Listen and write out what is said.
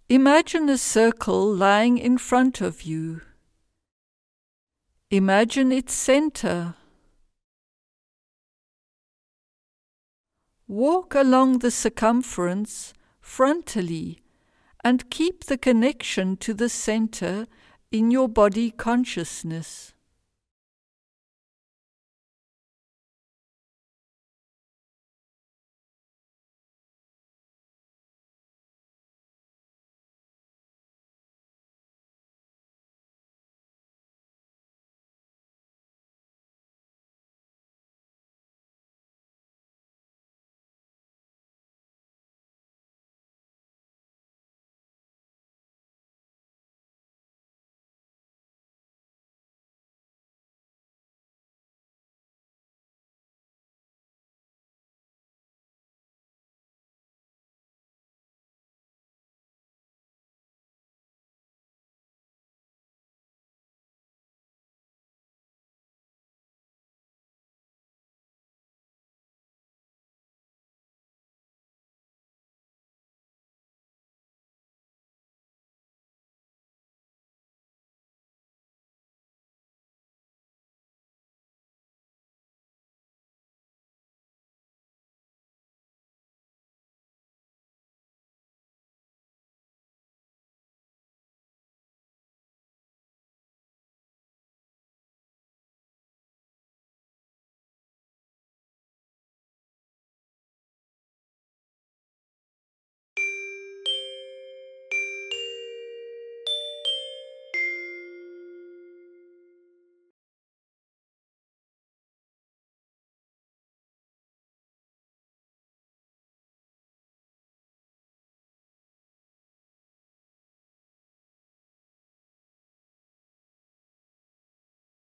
Imagine a circle lying in front of you. Imagine its center. Walk along the circumference frontally and keep the connection to the center in your body consciousness.